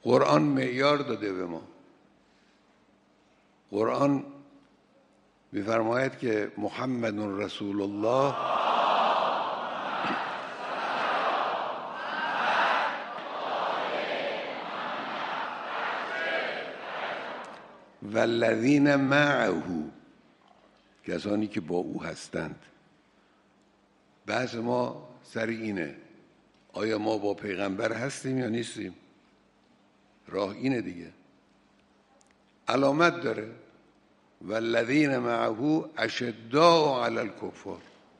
قرآن معیار داده به ما. قرآن می‌فرماید که محمد رسول الله والذین معه، کسانی که با او هستند. بحث ما سر اینه، آیا ما با پیغمبر هستیم یا نیستیم؟ راه اینه دیگه، علامت داره. والذین معه اشداء علی الکفار.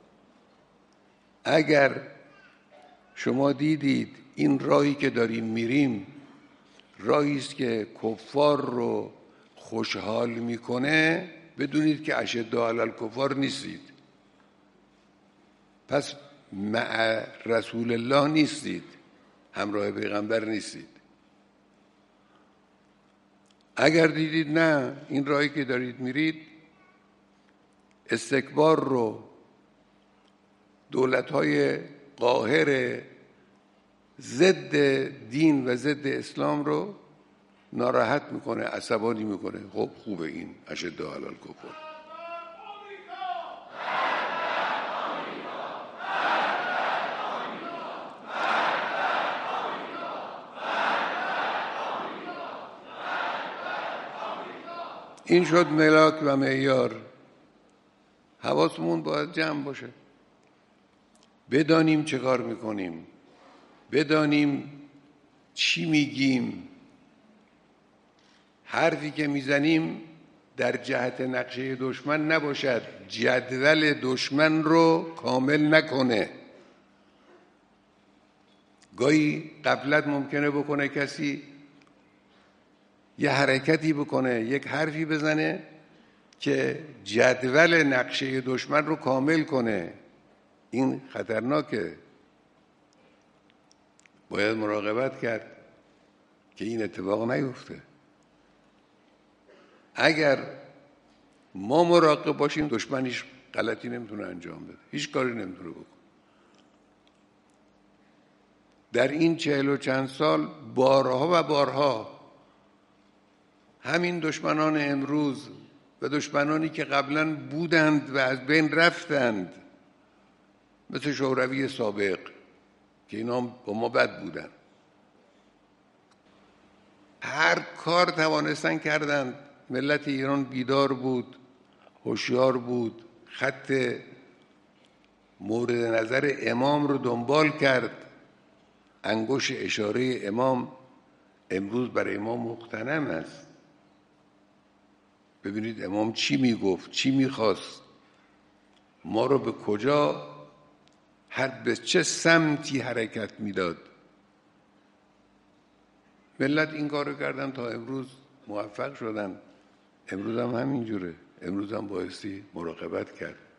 اگر شما دیدید این راهی که داریم میریم راهی است که کفار رو خوشحال میکنه، بدونید که اشداء علی الکفار نیستید. پس مع رسول الله نیستید، همراه پیغمبر نیستید. اگر دیدید نه این راهی که دارید میرید استکبار رو، دولت‌های قاهر ضد دین و ضد اسلام رو ناراحت میکنه، عصبانی میکنه، خب خوبه، این اشداء علی الکفار. این شد ملاک و معیار. حواسمون باید جمع باشه، بدانیم چه کار میکنیم، بدانیم چی میگیم. حرفی که میزنیم در جهت نقشه دشمن نباشد، جدول دشمن رو کامل نکنه. گاهی غفلت ممکنه بکنه کسی، یه حرکتی بکنه، یک حرفی بزنه که جدول نقشه دشمن رو کامل کنه. این خطرناکه، باید مراقبت کرد که این اتفاق نیفته. اگر ما مراقب باشیم دشمن هیچ غلطی نمیتونه انجام بده، هیچ کاری نمیتونه بکنه. در این 40 و چند سال بارها و بارها همین دشمنان امروز و دشمنانی که قبلا بودند و از بین رفتند، مثل شوروی سابق که اینا با ما بد بودند، هر کار توانستن کردند. ملت ایران بیدار بود، هوشیار بود، خط مورد نظر امام رو دنبال کرد. انگشت اشاره امام امروز برای ما مغتنم است. ببینید امام چی میگفت، چی میخواست، ما رو به کجا، به چه سمتی حرکت میداد. ملت این کارو کردن تا امروز موفق شدن. امروز هم همینجوره، امروز هم بایستی مراقبت کرد.